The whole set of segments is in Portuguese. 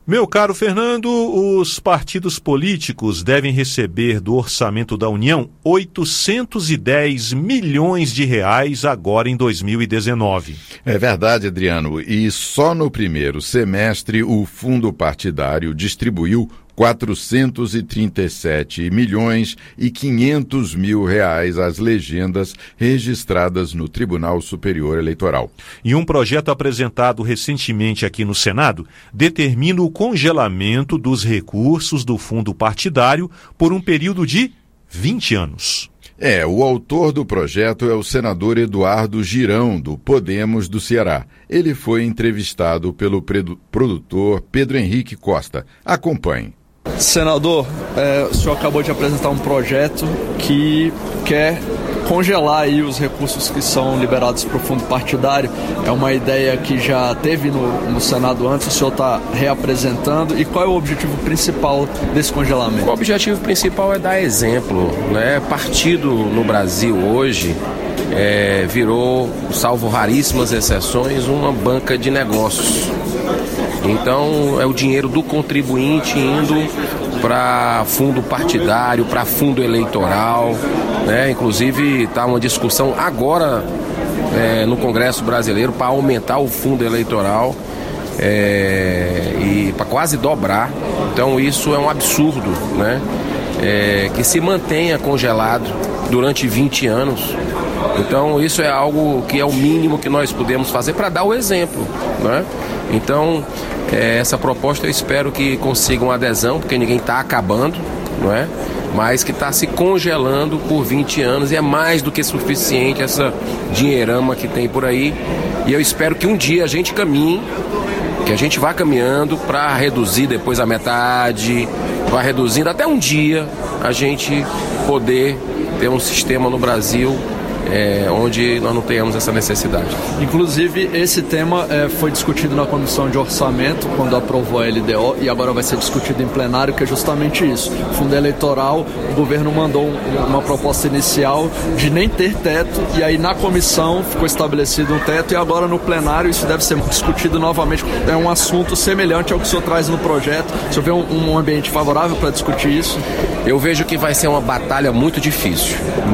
Meu caro Fernando, os partidos políticos devem receber do orçamento da União 810 milhões de reais agora em 2019. É verdade, Adriano. E só no primeiro semestre o fundo partidário distribuiu 437 milhões e 500 mil reais às legendas registradas no Tribunal Superior Eleitoral. E um projeto apresentado recentemente aqui no Senado determina o congelamento dos recursos do fundo partidário por um período de 20 anos. O autor do projeto é o senador Eduardo Girão, do Podemos do Ceará. Ele foi entrevistado pelo produtor Pedro Henrique Costa. Acompanhe. Senador, o senhor acabou de apresentar um projeto que quer congelar aí os recursos que são liberados para o fundo partidário. É uma ideia que já teve no Senado antes, o senhor está reapresentando. E qual é o objetivo principal desse congelamento? O objetivo principal é dar exemplo, né? Partido no Brasil hoje virou, salvo raríssimas exceções, uma banca de negócios. Então é o dinheiro do contribuinte indo para fundo partidário, para fundo eleitoral, né? Inclusive está uma discussão agora no Congresso Brasileiro para aumentar o fundo eleitoral e para quase dobrar. Então isso é um absurdo, né? Que se mantenha congelado durante 20 anos. Então isso é algo que é o mínimo que nós podemos fazer para dar o exemplo, né? Então essa proposta eu espero que consiga uma adesão, porque ninguém está acabando, não é? Mas que está se congelando por 20 anos e é mais do que suficiente essa dinheirama que tem por aí. E eu espero que um dia a gente caminhe, que a gente vá caminhando para reduzir depois a metade, vá reduzindo até um dia a gente poder ter um sistema no Brasil onde nós não tenhamos essa necessidade. Inclusive, esse tema foi discutido na Comissão de Orçamento, quando aprovou a LDO, e agora vai ser discutido em plenário, que é justamente isso. Fundo eleitoral, o governo mandou uma proposta inicial de nem ter teto, e aí na comissão ficou estabelecido um teto, e agora no plenário isso deve ser discutido novamente. É um assunto semelhante ao que o senhor traz no projeto. O senhor vê um ambiente favorável para discutir isso? Eu vejo que vai ser uma batalha muito difícil,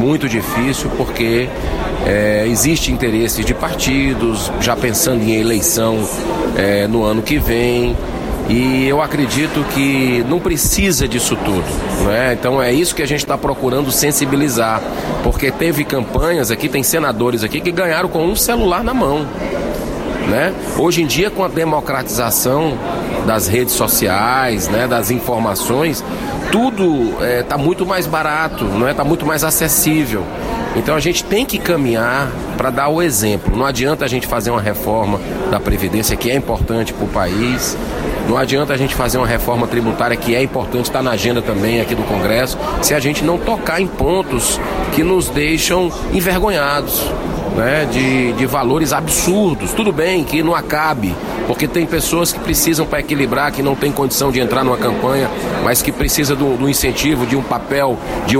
porque existe interesse de partidos já pensando em eleição no ano que vem, e eu acredito que não precisa disso tudo, né? Então é isso que a gente está procurando sensibilizar, porque teve campanhas aqui, tem senadores aqui que ganharam com um celular na mão, né? Hoje em dia, com a democratização das redes sociais, né, das informações, tudo está muito mais barato, não é? Está muito mais acessível. Então a gente tem que caminhar para dar o exemplo. Não adianta a gente fazer uma reforma da Previdência, que é importante para o país. Não adianta a gente fazer uma reforma tributária, que é importante, está na agenda também aqui do Congresso, se a gente não tocar em pontos que nos deixam envergonhados, né, de valores absurdos. Tudo bem que não acabe, porque tem pessoas que precisam para equilibrar, que não tem condição de entrar numa campanha, mas que precisa do incentivo, de um papel, de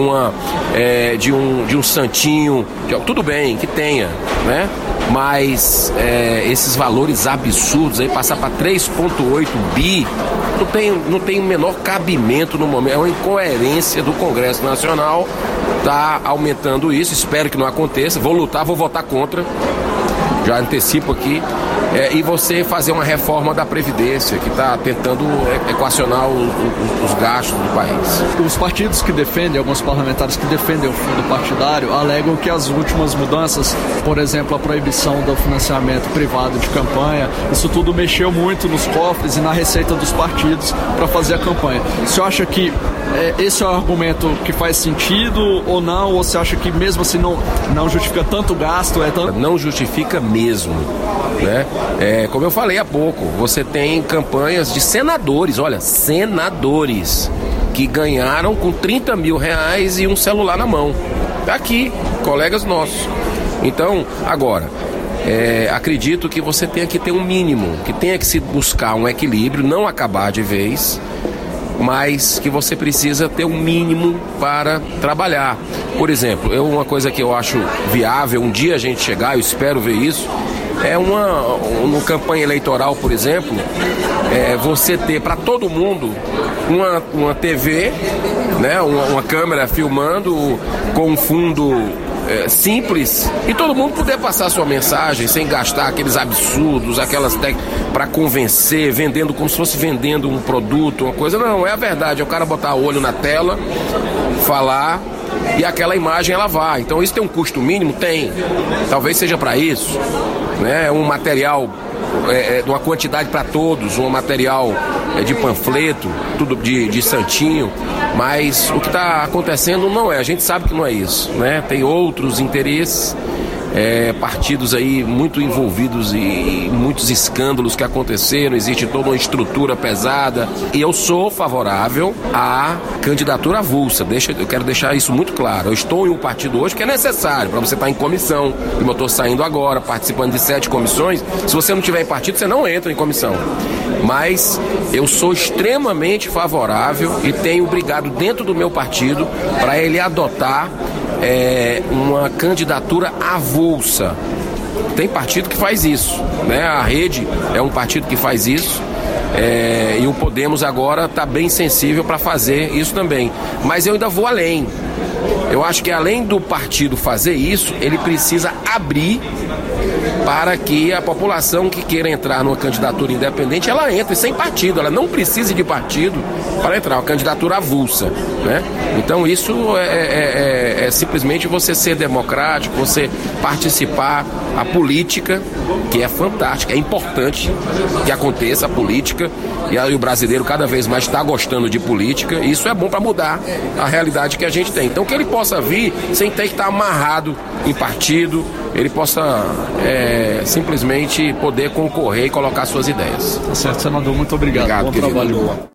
um santinho. Tudo bem que tenha, né? Mas esses valores absurdos aí, passar para 3,8 bi, não tem o menor cabimento no momento. É uma incoerência do Congresso Nacional, está aumentando isso. Espero que não aconteça. Vou lutar, vou votar contra, já antecipo aqui. E você fazer uma reforma da Previdência, que está tentando equacionar os gastos do país. Os partidos que defendem, alguns parlamentares que defendem o fundo partidário, alegam que as últimas mudanças, por exemplo, a proibição do financiamento privado de campanha, isso tudo mexeu muito nos cofres e na receita dos partidos para fazer a campanha. O senhor acha que esse é um argumento que faz sentido ou não? Ou você acha que mesmo assim não justifica tanto gasto? Não justifica mesmo, né? Como eu falei há pouco, você tem campanhas de senadores, senadores que ganharam com 30 mil reais e um celular na mão. Aqui, colegas nossos. Então, agora, acredito que você tenha que ter um mínimo, que tenha que se buscar um equilíbrio, não acabar de vez, mas que você precisa ter um mínimo para trabalhar. Por exemplo, uma coisa que eu acho viável, um dia a gente chegar, eu espero ver isso, no campanha eleitoral, por exemplo, você ter para todo mundo uma TV, né, uma câmera filmando com um fundo simples e todo mundo poder passar sua mensagem sem gastar aqueles absurdos, aquelas técnicas para convencer, vendendo como se fosse vendendo um produto, uma coisa. Não, é a verdade, é o cara botar o olho na tela, falar e aquela imagem ela vai. Então isso tem um custo mínimo? Tem. Talvez seja para isso, né? Um material de uma quantidade para todos, um material de panfleto, tudo de santinho, mas o que está acontecendo não é, a gente sabe que não é isso, né? Tem outros interesses, partidos aí muito envolvidos e muitos escândalos que aconteceram, existe toda uma estrutura pesada e eu sou favorável à candidatura avulsa, eu quero deixar isso muito claro. Eu estou em um partido hoje que é necessário para você estar em comissão, como eu estou saindo agora, participando de 7 comissões. Se você não tiver em partido, você não entra em comissão, mas eu sou extremamente favorável e tenho brigado dentro do meu partido para ele adotar uma candidatura avulsa. Tem partido que faz isso, né? A Rede é um partido que faz isso, e o Podemos agora está bem sensível para fazer isso também. Mas eu ainda vou além. Eu acho que além do partido fazer isso, ele precisa abrir para que a população que queira entrar numa candidatura independente, ela entre sem partido, ela não precise de partido para entrar, uma candidatura avulsa, né? Então isso é simplesmente você ser democrático, você participar, a política, que é fantástica, é importante que aconteça a política, e aí o brasileiro cada vez mais está gostando de política, e isso é bom para mudar a realidade que a gente tem. Então que ele possa vir sem ter que estar amarrado em partido, ele possa simplesmente poder concorrer e colocar suas ideias. Tá certo, senador, muito obrigado. Obrigado, bom querido. Trabalho.